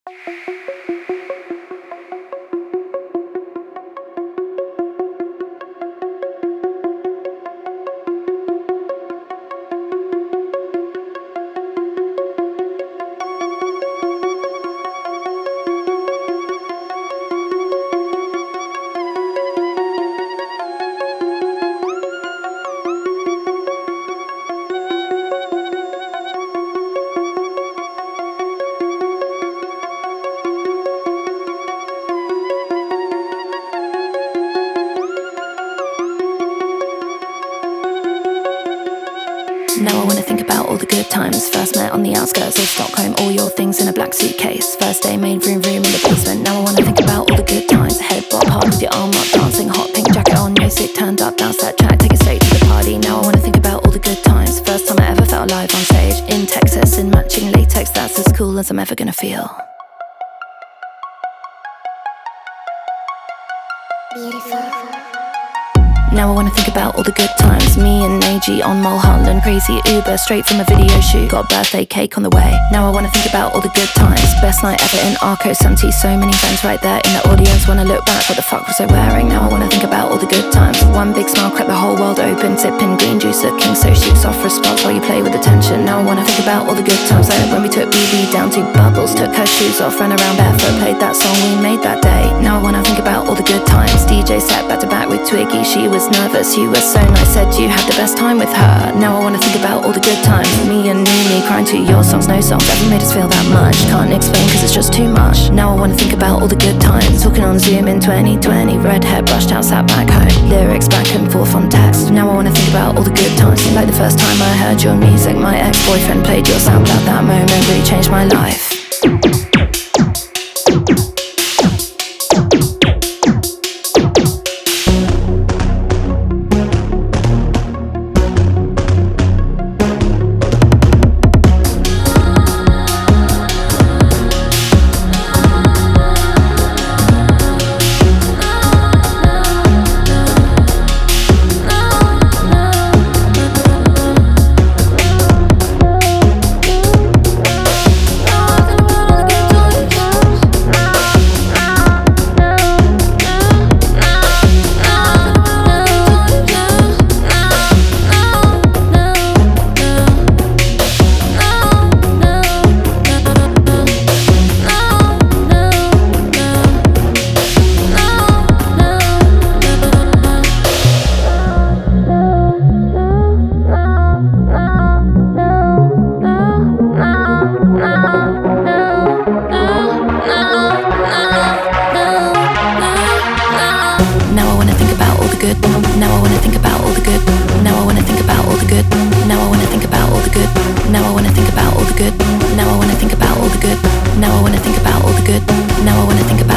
Now I wanna think about all the good times. First met on the outskirts of Stockholm, all your things in a black suitcase. First day made vroom vroom in the basement. Now I wanna think about all the good times. Head bop hard with your arm up, dancing hot pink jacket on, music turned up, bounce that track, take it straight to the party. Now I wanna think about all the good times. First time I ever felt alive on stage in Texas, in matching latex, that's as cool as I'm ever gonna feel. Beautiful. Now I wanna think about all the good times. Me and Neji on Mulholland, crazy Uber straight from a video shoot. Got a birthday cake on the way. Now I wanna think about all the good times. Best night ever in Arco Santi. So many friends right there in the audience. When I look back, what the fuck was I wearing? Now I wanna think about all the good times. One big smile cracked the whole world open. Sipping green juice, looking so chic. Soft response while you play with the tension. Now I wanna think about all the good times. Like when we took BB down to Bubbles, took her shoes off, ran around barefoot, played that song we made that day. Now I wanna think about all the good times. DJ sat back to back with Twiggy. She was nervous, you were so nice, said you had the best time with her. Now I wanna think about all the good times. Me and Nini crying to your songs, no songs ever made us feel that much. Can't explain cause it's just too much. Now I wanna think about all the good times. Talking on Zoom in 2020, red hair brushed out, sat back home. Lyrics back and forth on text. Now I wanna think about all the good times. Like the first time I heard your music, my ex-boyfriend played your SoundCloud. That moment really changed my life. Now I wanna think about all the good. Now I wanna think about all the good. Now I wanna think about all the good. Now I wanna think about all the good. Now I wanna think about all the good. Now I wanna think about all the good. Now I wanna think about